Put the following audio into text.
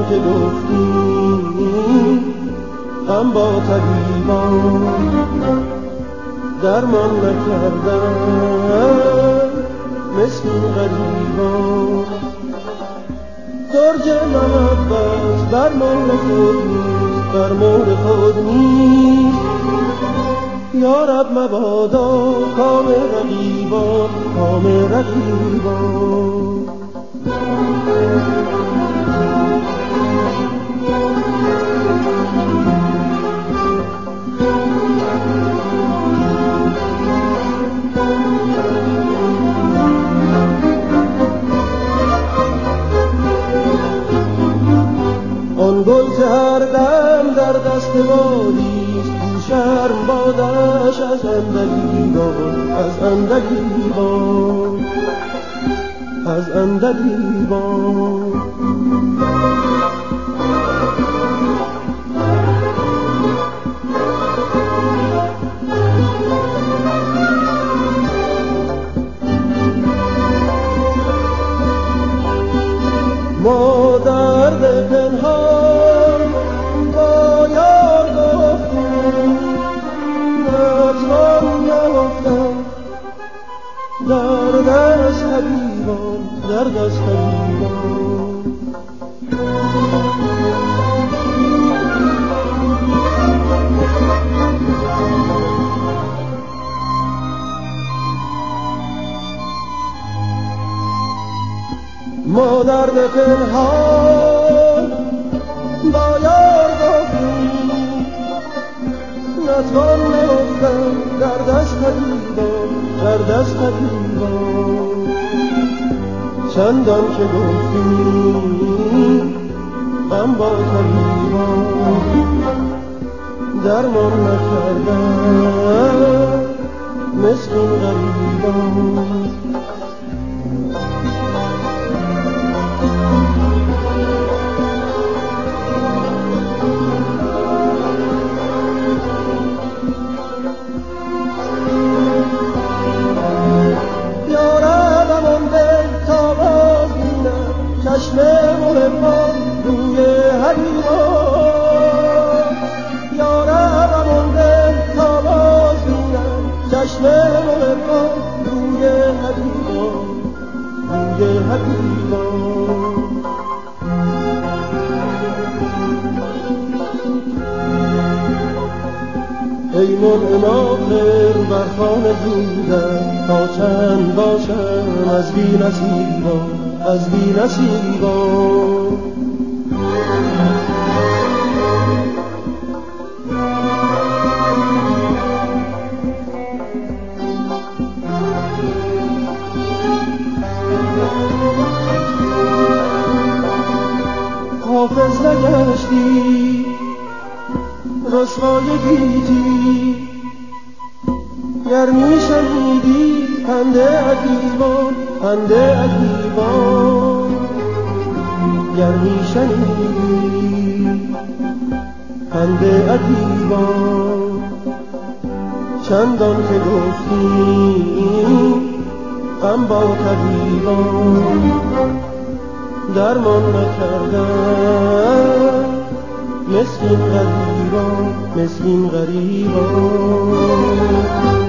که گفتی غم با طبیبان درمان نکردن مسکین غریبان. درج محبت درمان خود نیست، درمان خود نیست. یا رب مبادا کام رقیبان، کام رقیبان. آن گل که هر دم در دست بادیست، بی شرم بادش از عندلیبان، از عندلیبان، از عندلیبان. ما درد پنهان با یار گفتیم، نتوان نهفتم در دست حبیبان، در دست حبیبان. ما درد پنهان با یار گفتیم، نتوان نهفتم در دست حبیبان، در دست حبیبان. چندان که گفتیم غم با طبیبان درمان نکردن مسکین غریبان. چشم محبان روی حبیبان، یا رب امان دل تا باز بینم چشم محبان روی حبیبان، روی حبیبان. ای منعم آخر بر خانه زودم، تا چند باشم از بی نصیبان، از بی نصیبان. حافظ نگشتی رسوای گیتی، گر می شنیدی پند ادیبان، پند ادیبان. گر می شنیدی پند ادیبان. چندان که گفتی غم با طبیبان درمان نکردن مسکین غریبان، مسکین غریبان.